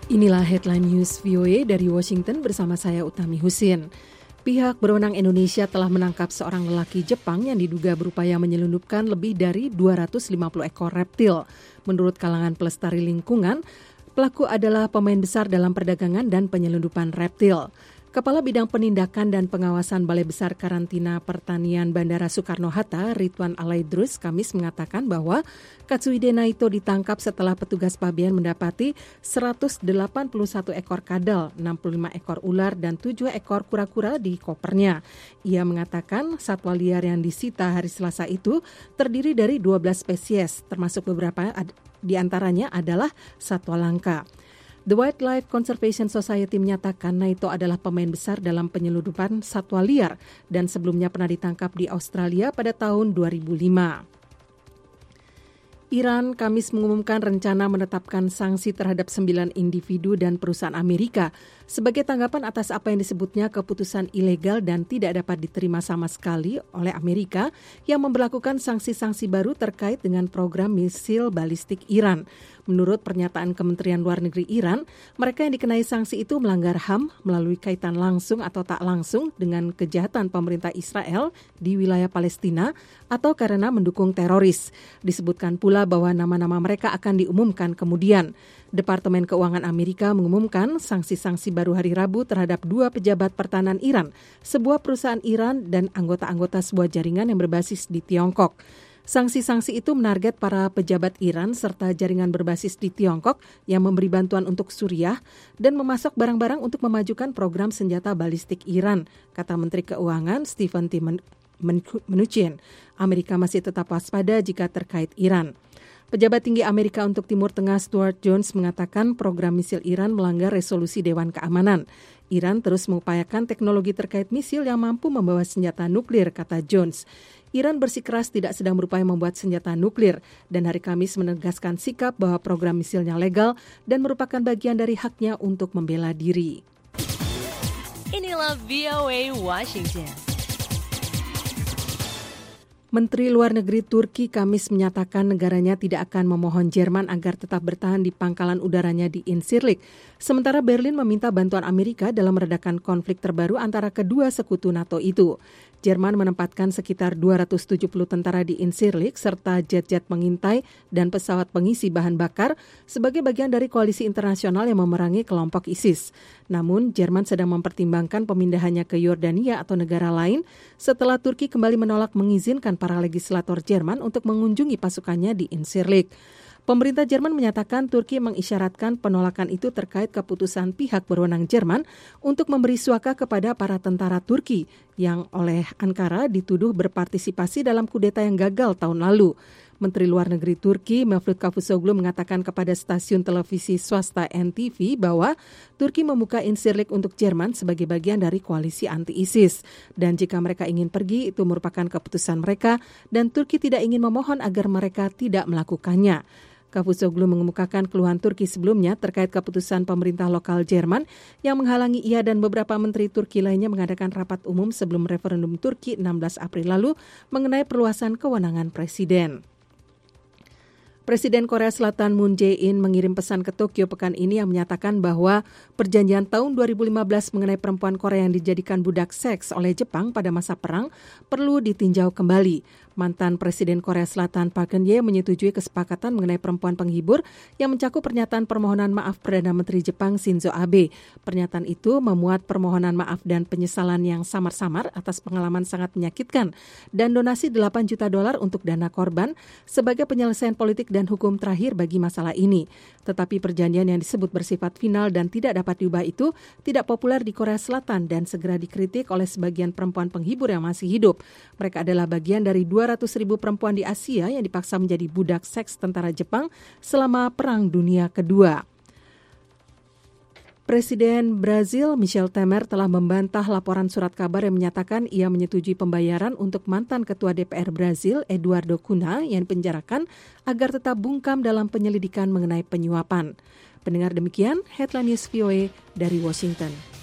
Inilah headline news VOA dari Washington bersama saya Utami Husin. Pihak berwenang Indonesia telah menangkap seorang lelaki Jepang yang diduga berupaya menyelundupkan lebih dari 250 ekor reptil. Menurut kalangan pelestari lingkungan, pelaku adalah pemain besar dalam perdagangan dan penyelundupan reptil. Kepala Bidang Penindakan dan Pengawasan Balai Besar Karantina Pertanian Bandara Soekarno-Hatta, Ridwan Alaidrus, Kamis mengatakan bahwa Katsuhide Naito ditangkap setelah petugas pabean mendapati 181 ekor kadal, 65 ekor ular, dan 7 ekor kura-kura di kopernya. Ia mengatakan satwa liar yang disita hari Selasa itu terdiri dari 12 spesies, termasuk beberapa di antaranya adalah satwa langka. The Wildlife Conservation Society menyatakan Naito adalah pemain besar dalam penyelundupan satwa liar dan sebelumnya pernah ditangkap di Australia pada tahun 2005. Iran Kamis mengumumkan rencana menetapkan sanksi terhadap 9 individu dan perusahaan Amerika sebagai tanggapan atas apa yang disebutnya keputusan ilegal dan tidak dapat diterima sama sekali oleh Amerika yang memberlakukan sanksi-sanksi baru terkait dengan program misil balistik Iran. Menurut pernyataan Kementerian Luar Negeri Iran, mereka yang dikenai sanksi itu melanggar HAM melalui kaitan langsung atau tak langsung dengan kejahatan pemerintah Israel di wilayah Palestina atau karena mendukung teroris. Disebutkan pula bahwa nama-nama mereka akan diumumkan kemudian. Departemen Keuangan Amerika mengumumkan sanksi-sanksi baru hari Rabu terhadap 2 pejabat pertahanan Iran, sebuah perusahaan Iran dan anggota-anggota sebuah jaringan yang berbasis di Tiongkok. Sanksi-sanksi itu menarget para pejabat Iran serta jaringan berbasis di Tiongkok yang memberi bantuan untuk Suriah dan memasok barang-barang untuk memajukan program senjata balistik Iran, kata Menteri Keuangan Stephen T. Mnuchin. Amerika masih tetap waspada jika terkait Iran. Pejabat tinggi Amerika untuk Timur Tengah Stuart Jones mengatakan program misil Iran melanggar resolusi Dewan Keamanan. Iran terus mengupayakan teknologi terkait misil yang mampu membawa senjata nuklir, kata Jones. Iran bersikeras tidak sedang berupaya membuat senjata nuklir dan hari Kamis menegaskan sikap bahwa program misilnya legal dan merupakan bagian dari haknya untuk membela diri. Inilah VOA Washington. Menteri Luar Negeri Turki Kamis menyatakan negaranya tidak akan memohon Jerman agar tetap bertahan di pangkalan udaranya di Incirlik. Sementara Berlin meminta bantuan Amerika dalam meredakan konflik terbaru antara kedua sekutu NATO itu. Jerman menempatkan sekitar 270 tentara di Incirlik serta jet-jet pengintai dan pesawat pengisi bahan bakar sebagai bagian dari koalisi internasional yang memerangi kelompok ISIS. Namun, Jerman sedang mempertimbangkan pemindahannya ke Yordania atau negara lain setelah Turki kembali menolak mengizinkan para legislator Jerman untuk mengunjungi pasukannya di Incirlik. Pemerintah Jerman menyatakan Turki mengisyaratkan penolakan itu terkait keputusan pihak berwenang Jerman untuk memberi suaka kepada para tentara Turki yang oleh Ankara dituduh berpartisipasi dalam kudeta yang gagal tahun lalu. Menteri Luar Negeri Turki Mevlut Cavusoglu mengatakan kepada stasiun televisi swasta NTV bahwa Turki membuka Incirlik untuk Jerman sebagai bagian dari koalisi anti-ISIS. Dan jika mereka ingin pergi, itu merupakan keputusan mereka dan Turki tidak ingin memohon agar mereka tidak melakukannya. Cavusoglu mengemukakan keluhan Turki sebelumnya terkait keputusan pemerintah lokal Jerman yang menghalangi ia dan beberapa menteri Turki lainnya mengadakan rapat umum sebelum referendum Turki 16 April lalu mengenai perluasan kewenangan presiden. Presiden Korea Selatan Moon Jae-in mengirim pesan ke Tokyo pekan ini yang menyatakan bahwa perjanjian tahun 2015 mengenai perempuan Korea yang dijadikan budak seks oleh Jepang pada masa perang perlu ditinjau kembali. Mantan Presiden Korea Selatan Park Geun-hye menyetujui kesepakatan mengenai perempuan penghibur yang mencakup pernyataan permohonan maaf Perdana Menteri Jepang Shinzo Abe. Pernyataan itu memuat permohonan maaf dan penyesalan yang samar-samar atas pengalaman sangat menyakitkan dan donasi $8 juta untuk dana korban sebagai penyelesaian politik dan hukum terakhir bagi masalah ini. Tetapi perjanjian yang disebut bersifat final dan tidak dapat diubah itu tidak populer di Korea Selatan dan segera dikritik oleh sebagian perempuan penghibur yang masih hidup. Mereka adalah bagian dari 200.000 perempuan di Asia yang dipaksa menjadi budak seks tentara Jepang selama Perang Dunia Kedua. Presiden Brazil Michel Temer telah membantah laporan surat kabar yang menyatakan ia menyetujui pembayaran untuk mantan Ketua DPR Brazil Eduardo Cunha yang dipenjarakan agar tetap bungkam dalam penyelidikan mengenai penyuapan. Pendengar demikian, Headline News VOA dari Washington.